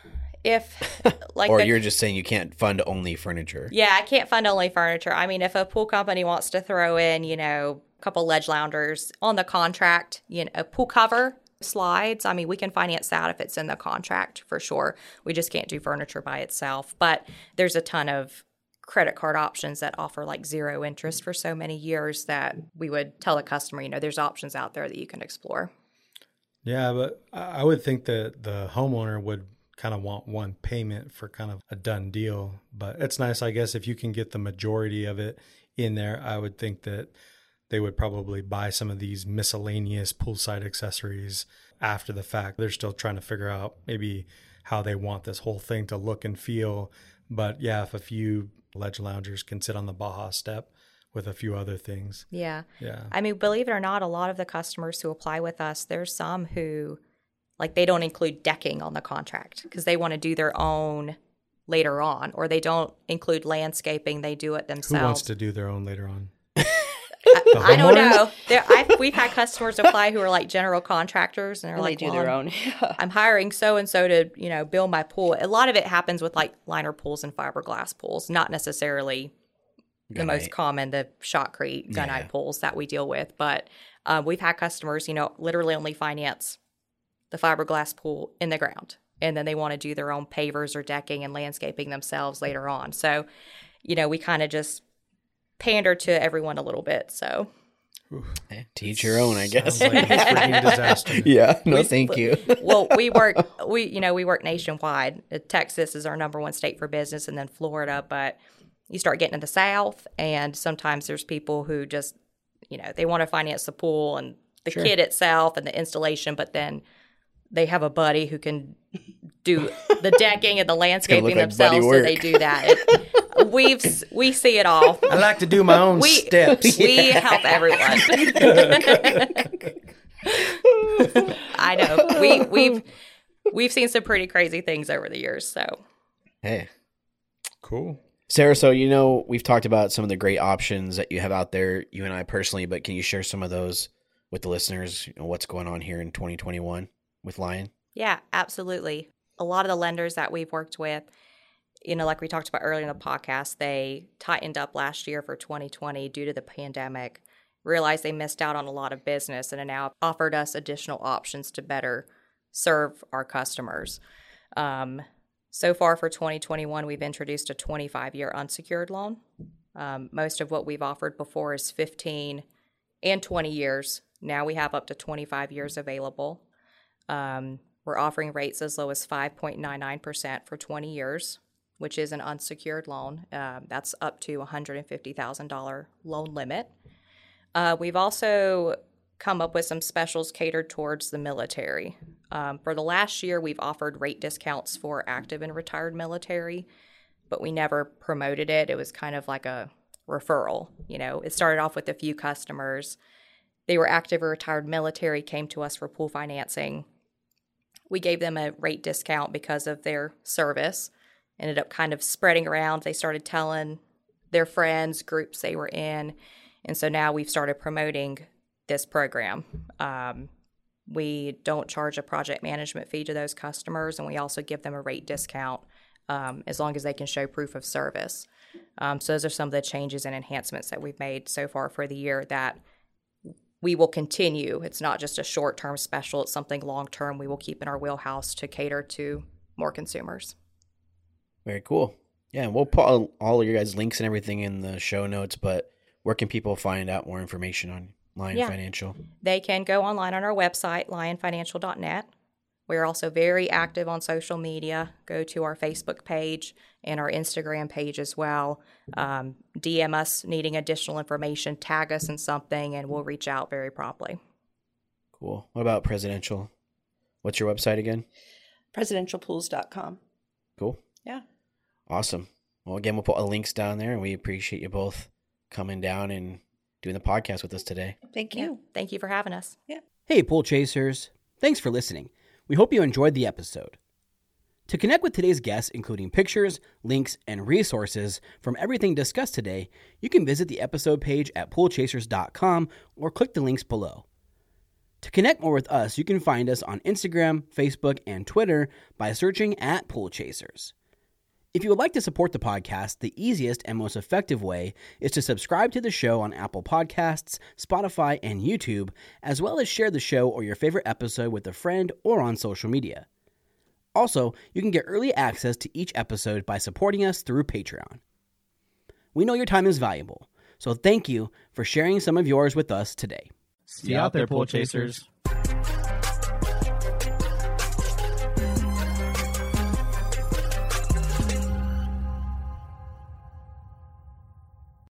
You're just saying you can't fund only furniture? Yeah, I can't fund only furniture. I mean, if a pool company wants to throw in, a couple ledge loungers on the contract, a pool cover, slides, I mean, we can finance that if it's in the contract for sure. We just can't do furniture by itself. But there's a ton of credit card options that offer like zero interest for so many years that we would tell a customer, there's options out there that you can explore. Yeah, but I would think that the homeowner would kind of want one payment for kind of a done deal. But it's nice, I guess, if you can get the majority of it in there. I would think that they would probably buy some of these miscellaneous poolside accessories after the fact. They're still trying to figure out maybe how they want this whole thing to look and feel. But yeah, if a few ledge loungers can sit on the Baja step with a few other things. Yeah. Yeah. I mean, believe it or not, a lot of the customers who apply with us, there's some who, they don't include decking on the contract because they want to do their own later on, or they don't include landscaping. They do it themselves. Who wants to do their own later on? I don't know. We've had customers apply who are general contractors, and they're they do their own. I'm hiring so-and-so to, build my pool. A lot of it happens with liner pools and fiberglass pools, not necessarily the most common, the shotcrete gunite pools that we deal with. But we've had customers, literally only finance the fiberglass pool in the ground, and then they want to do their own pavers or decking and landscaping themselves later on. So, we kind of just pander to everyone a little bit. So teach your own, I guess. Sounds like a freaking disaster. Yeah, thank you. Well, we work nationwide. Texas is our number one state for business, and then Florida. But you start getting to the South, and sometimes there's people who just, they want to finance the pool and the kit itself and the installation, but then they have a buddy who can do the decking and the landscaping themselves, so they do that. We see it all. I like to do my own steps. We help everyone. I know. We've seen some pretty crazy things over the years. So, hey, cool, Sarah. So we've talked about some of the great options that you have out there, you and I personally. But can you share some of those with the listeners? What's going on here in 2021 with Lion? Yeah, absolutely. A lot of the lenders that we've worked with, like we talked about earlier in the podcast, they tightened up last year for 2020 due to the pandemic, realized they missed out on a lot of business, and have now offered us additional options to better serve our customers. So far for 2021, we've introduced a 25-year unsecured loan. Most of what we've offered before is 15 and 20 years. Now we have up to 25 years available. We're offering rates as low as 5.99% for 20 years, which is an unsecured loan. That's up to $150,000 loan limit. We've also come up with some specials catered towards the military. For the last year, we've offered rate discounts for active and retired military, but we never promoted it. It was kind of like a referral. It started off with a few customers. They were active or retired military, came to us for pool financing. We gave them a rate discount because of their service. Ended up kind of spreading around. They started telling their friends, groups they were in. And so now we've started promoting this program. We don't charge a project management fee to those customers, and we also give them a rate discount as long as they can show proof of service. So those are some of the changes and enhancements that we've made so far for the year that we will continue. It's not just a short-term special. It's something long-term we will keep in our wheelhouse to cater to more consumers. Very cool. Yeah, and we'll put all of your guys' links and everything in the show notes, but where can people find out more information on Lion Financial? They can go online on our website, lionfinancial.net. We're also very active on social media. Go to our Facebook page and our Instagram page as well. DM us needing additional information, tag us in something, and we'll reach out very promptly. Cool. What about Presidential? What's your website again? Presidentialpools.com. Cool. Yeah. Awesome. Well, again, we'll put links down there, and we appreciate you both coming down and doing the podcast with us today. Thank you. Yeah. Thank you for having us. Yeah. Hey, Pool Chasers. Thanks for listening. We hope you enjoyed the episode. To connect with today's guests, including pictures, links, and resources from everything discussed today, you can visit the episode page at poolchasers.com or click the links below. To connect more with us, you can find us on Instagram, Facebook, and Twitter by searching at Pool Chasers. If you would like to support the podcast, the easiest and most effective way is to subscribe to the show on Apple Podcasts, Spotify, and YouTube, as well as share the show or your favorite episode with a friend or on social media. Also, you can get early access to each episode by supporting us through Patreon. We know your time is valuable, so thank you for sharing some of yours with us today. See you out there, Pool Chasers.